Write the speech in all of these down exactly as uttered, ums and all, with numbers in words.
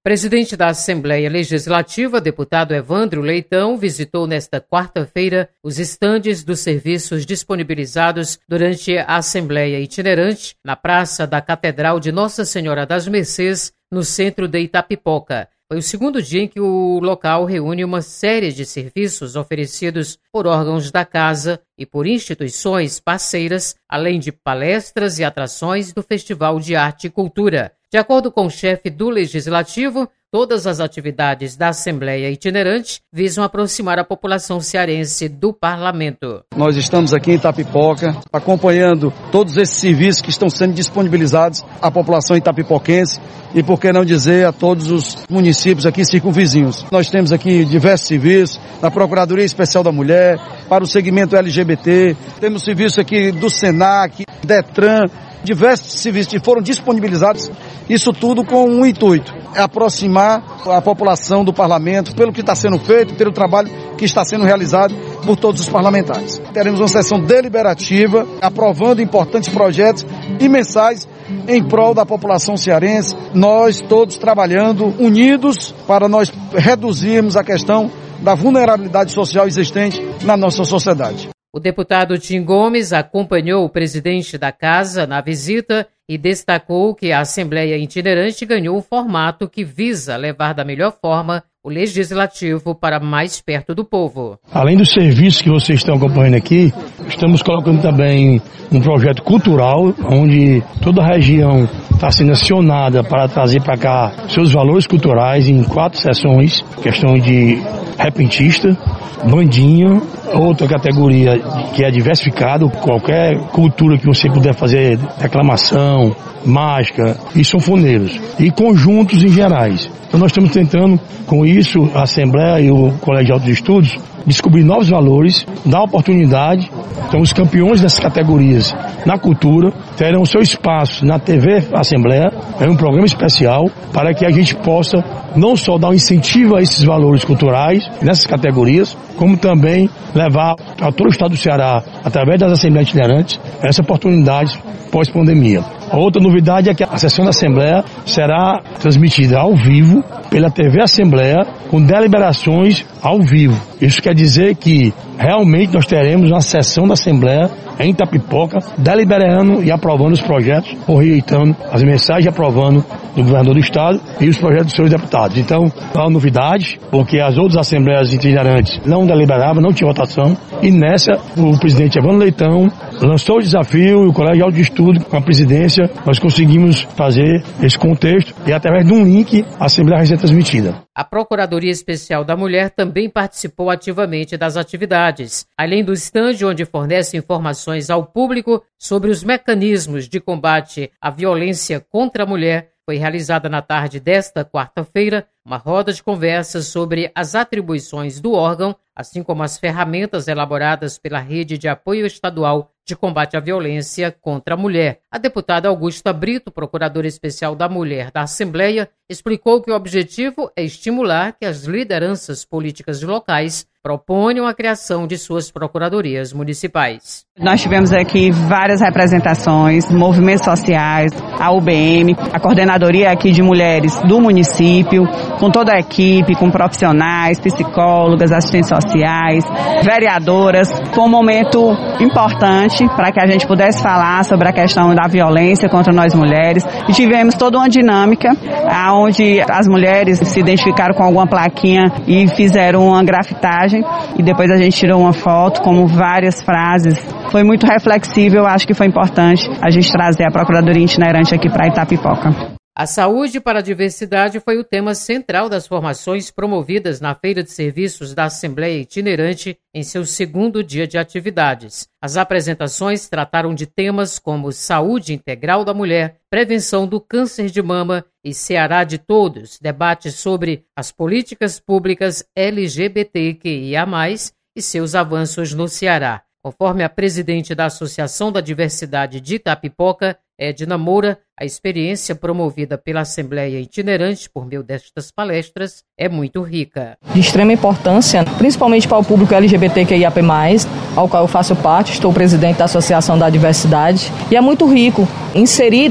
Presidente da Assembleia Legislativa, deputado Evandro Leitão, visitou nesta quarta-feira os estandes dos serviços disponibilizados durante a Assembleia Itinerante na Praça da Catedral de Nossa Senhora das Mercês, no centro de Itapipoca. Foi o segundo dia em que o local reúne uma série de serviços oferecidos por órgãos da casa e por instituições parceiras, além de palestras e atrações do Festival de Arte e Cultura. De acordo com o chefe do Legislativo, todas as atividades da Assembleia Itinerante visam aproximar a população cearense do Parlamento. Nós estamos aqui em Itapipoca, acompanhando todos esses serviços que estão sendo disponibilizados à população itapipoquense e, por que não dizer, a todos os municípios aqui circunvizinhos. Nós temos aqui diversos serviços, da Procuradoria Especial da Mulher, para o segmento L G B T, temos serviço aqui do Senac, Detran, diversos serviços que foram disponibilizados, isso tudo com um intuito, é aproximar a população do parlamento pelo que está sendo feito, pelo trabalho que está sendo realizado por todos os parlamentares. Teremos uma sessão deliberativa, aprovando importantes projetos e mensais em prol da população cearense, nós todos trabalhando unidos para nós reduzirmos a questão da vulnerabilidade social existente na nossa sociedade. O deputado Tim Gomes acompanhou o presidente da casa na visita e destacou que a Assembleia Itinerante ganhou um formato que visa levar da melhor forma o Legislativo para mais perto do povo. Além dos serviços que vocês estão acompanhando aqui, estamos colocando também um projeto cultural, onde toda a região está sendo acionada para trazer para cá seus valores culturais em quatro sessões, questão de repentista, bandinha, outra categoria que é diversificado, qualquer cultura que você puder fazer, declamação, mágica e sanfoneiros, e conjuntos em gerais. Então nós estamos tentando, com isso, a Assembleia e o Colegial dos Estudos, descobrir novos valores, dar oportunidade. Então os campeões dessas categorias na cultura terão seu espaço na T V Assembleia, é um programa especial para que a gente possa não só dar um incentivo a esses valores culturais nessas categorias, como também levar a todo o estado do Ceará, através das Assembleias Itinerantes, essa oportunidade pós-pandemia. A outra novidade é que a sessão da Assembleia será transmitida ao vivo pela T V Assembleia, com deliberações ao vivo. Isso quer dizer que realmente nós teremos uma sessão da Assembleia em Itapipoca, deliberando e aprovando os projetos, ou rejeitando as mensagens aprovando do governador do estado e os projetos dos seus deputados. Então, é uma novidade, porque as outras assembleias itinerantes não deliberavam, não tinha votação, e nessa o presidente Evandro Leitão lançou o desafio e o Colegial de Estudo, com a presidência, nós conseguimos fazer esse contexto e através de um link a Assembleia vai ser transmitida. A Procuradoria Especial da Mulher também participou ativamente das atividades, além do estande onde fornece informações ao público sobre os mecanismos de combate à violência contra a mulher. Foi realizada na tarde desta quarta-feira uma roda de conversas sobre as atribuições do órgão, assim como as ferramentas elaboradas pela Rede de Apoio Estadual de Combate à Violência contra a Mulher. A deputada Augusta Brito, procuradora especial da Mulher da Assembleia, explicou que o objetivo é estimular que as lideranças políticas locais proponham a criação de suas procuradorias municipais. Nós tivemos aqui várias representações, movimentos sociais, a U B M, a coordenadoria aqui de mulheres do município, com toda a equipe, com profissionais, psicólogas, assistentes sociais, vereadoras. Foi um momento importante para que a gente pudesse falar sobre a questão da violência contra nós mulheres. E tivemos toda uma dinâmica onde as mulheres se identificaram com alguma plaquinha e fizeram uma grafitagem. E depois a gente tirou uma foto com várias frases. Foi muito reflexível, acho que foi importante a gente trazer a Procuradoria Itinerante aqui para Itapipoca. A saúde para a diversidade foi o tema central das formações promovidas na Feira de Serviços da Assembleia Itinerante em seu segundo dia de atividades. As apresentações trataram de temas como saúde integral da mulher, prevenção do câncer de mama e Ceará de Todos, debates sobre as políticas públicas L G B T Q I A mais, e seus avanços no Ceará. Conforme a presidente da Associação da Diversidade de Itapipoca, Edna Moura, a experiência promovida pela Assembleia Itinerante por meio destas palestras é muito rica. De extrema importância, principalmente para o público L G B T Q I A P mais, ao qual eu faço parte, estou presidente da Associação da Diversidade, e é muito rico, inserido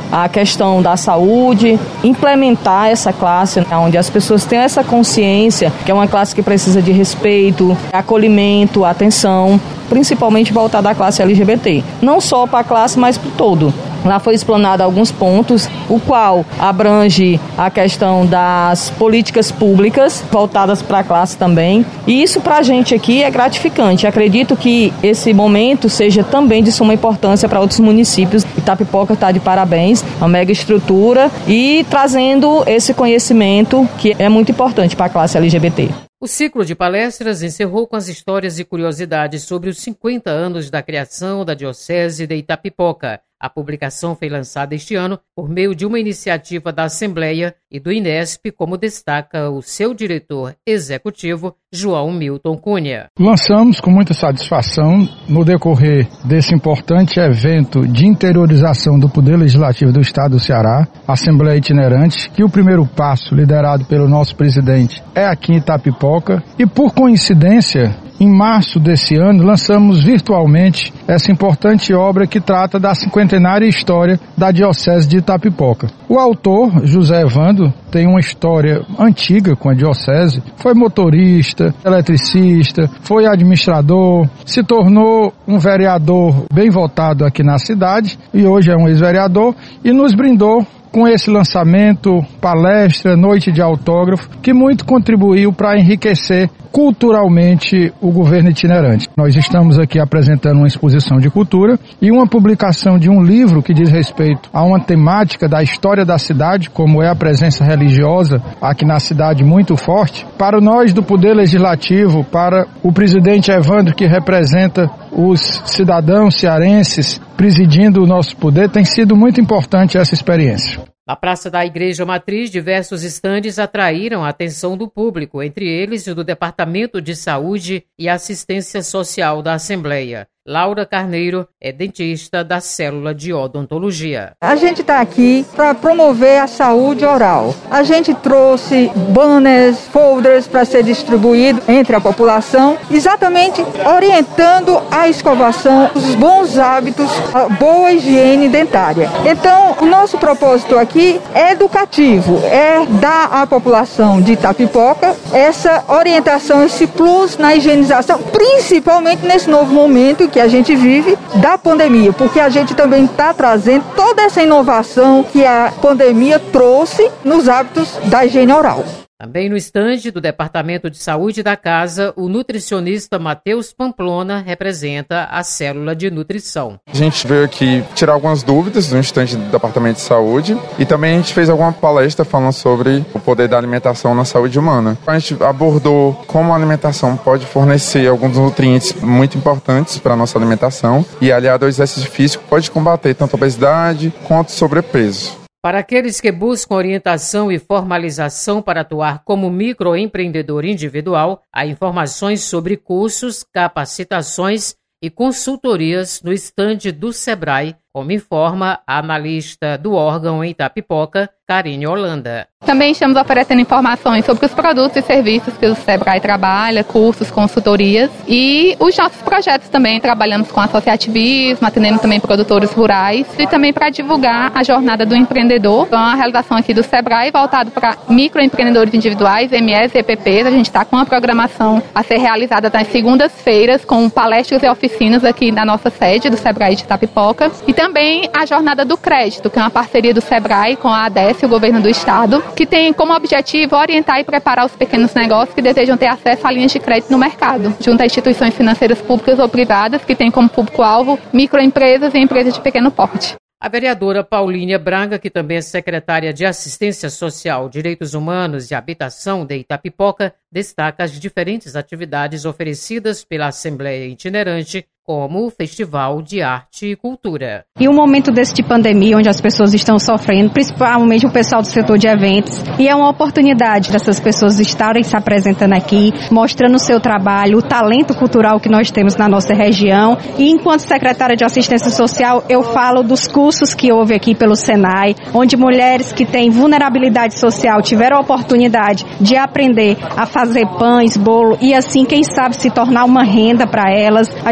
a questão da saúde, implementar essa classe, né, onde as pessoas têm essa consciência que é uma classe que precisa de respeito, acolhimento, atenção, principalmente voltada à classe L G B T. Não só para a classe, mas para o todo. Lá foi explanado alguns pontos, o qual abrange a questão das políticas públicas voltadas para a classe também. E isso para a gente aqui é gratificante. Acredito que esse momento seja também de suma importância para outros municípios. Itapipoca está de parabéns, uma mega estrutura e trazendo esse conhecimento que é muito importante para a classe L G B T. O ciclo de palestras encerrou com as histórias e curiosidades sobre os cinquenta anos da criação da Diocese de Itapipoca. A publicação foi lançada este ano por meio de uma iniciativa da Assembleia e do INESP, como destaca o seu diretor executivo, João Milton Cunha. Lançamos com muita satisfação, no decorrer desse importante evento de interiorização do Poder Legislativo do Estado do Ceará, Assembleia Itinerante, que o primeiro passo, liderado pelo nosso presidente, é aqui em Itapipoca, e por coincidência, em março desse ano, lançamos virtualmente essa importante obra que trata da cinquentenária história da Diocese de Itapipoca. O autor, José Evandro, tem uma história antiga com a Diocese, foi motorista, eletricista, foi administrador, se tornou um vereador bem votado aqui na cidade e hoje é um ex-vereador e nos brindou com esse lançamento, palestra, noite de autógrafo, que muito contribuiu para enriquecer culturalmente o governo itinerante. Nós estamos aqui apresentando uma exposição de cultura e uma publicação de um livro que diz respeito a uma temática da história da cidade, como é a presença religiosa aqui na cidade muito forte. Para nós do Poder Legislativo, para o presidente Evandro, que representa os cidadãos cearenses presidindo o nosso poder, tem sido muito importante essa experiência. Na Praça da Igreja Matriz, diversos estandes atraíram a atenção do público, entre eles o do Departamento de Saúde e Assistência Social da Assembleia. Laura Carneiro é dentista da célula de odontologia. A gente está aqui para promover a saúde oral. A gente trouxe banners, folders para ser distribuído entre a população, exatamente orientando a escovação, os bons hábitos, a boa higiene dentária. Então, o nosso propósito aqui é educativo, é dar à população de Itapipoca essa orientação, esse plus na higienização, principalmente nesse novo momento que a gente vive da pandemia, porque a gente também está trazendo toda essa inovação que a pandemia trouxe nos hábitos da higiene oral. Também no estande do Departamento de Saúde da Casa, o nutricionista Matheus Pamplona representa a célula de nutrição. A gente veio aqui tirar algumas dúvidas no estande do Departamento de Saúde e também a gente fez alguma palestra falando sobre o poder da alimentação na saúde humana. A gente abordou como a alimentação pode fornecer alguns nutrientes muito importantes para a nossa alimentação e, aliado ao exercício físico, pode combater tanto a obesidade quanto o sobrepeso. Para aqueles que buscam orientação e formalização para atuar como microempreendedor individual, há informações sobre cursos, capacitações e consultorias no estande do Sebrae, como informa a analista do órgão em Itapipoca, Karine Holanda. Também estamos oferecendo informações sobre os produtos e serviços que o Sebrae trabalha, cursos, consultorias e os nossos projetos também. Trabalhamos com associativismo, atendendo também produtores rurais e também para divulgar a jornada do empreendedor. Então, a realização aqui do Sebrae voltado para microempreendedores individuais, M S e E P Ps. A gente está com uma programação a ser realizada nas segundas-feiras com palestras e oficinas aqui na nossa sede do Sebrae de Itapipoca. E também a jornada do crédito, que é uma parceria do Sebrae com a ADESE, o governo do estado, que tem como objetivo orientar e preparar os pequenos negócios que desejam ter acesso a linhas de crédito no mercado, junto a instituições financeiras públicas ou privadas que têm como público-alvo microempresas e empresas de pequeno porte. A vereadora Paulínia Braga, que também é secretária de Assistência Social, Direitos Humanos e Habitação de Itapipoca, destaca as diferentes atividades oferecidas pela Assembleia Itinerante, como o Festival de Arte e Cultura. E um momento desse de pandemia, onde as pessoas estão sofrendo, principalmente o pessoal do setor de eventos, e é uma oportunidade dessas pessoas estarem se apresentando aqui, mostrando o seu trabalho, o talento cultural que nós temos na nossa região. E enquanto secretária de Assistência Social, eu falo dos cursos que houve aqui pelo Senai, onde mulheres que têm vulnerabilidade social tiveram a oportunidade de aprender a fazer pães, bolo, e assim, quem sabe, se tornar uma renda para elas. A gente teve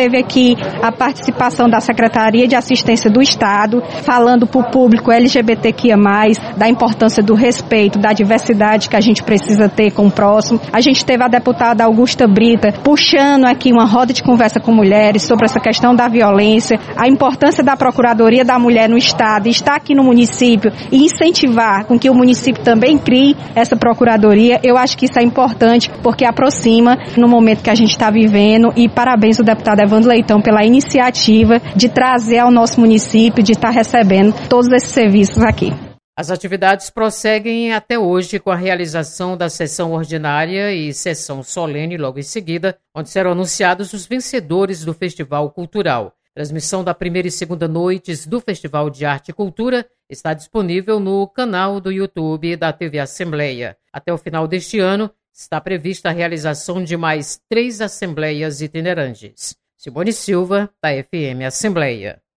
teve aqui a participação da Secretaria de Assistência do Estado, falando para o público L G B T Q I A mais, da importância do respeito, da diversidade que a gente precisa ter com o próximo. A gente teve a deputada Augusta Brita puxando aqui uma roda de conversa com mulheres sobre essa questão da violência, a importância da Procuradoria da Mulher no Estado, estar aqui no município e incentivar com que o município também crie essa Procuradoria. Eu acho que isso é importante porque aproxima no momento que a gente está vivendo, e parabéns ao deputado Evandro Leitão pela iniciativa de trazer ao nosso município, de estar recebendo todos esses serviços aqui. As atividades prosseguem até hoje com a realização da sessão ordinária e sessão solene logo em seguida, onde serão anunciados os vencedores do Festival Cultural. Transmissão da primeira e segunda noites do Festival de Arte e Cultura está disponível no canal do YouTube da T V Assembleia. Até o final deste ano, está prevista a realização de mais três assembleias itinerantes. Simone Silva, da F M Assembleia.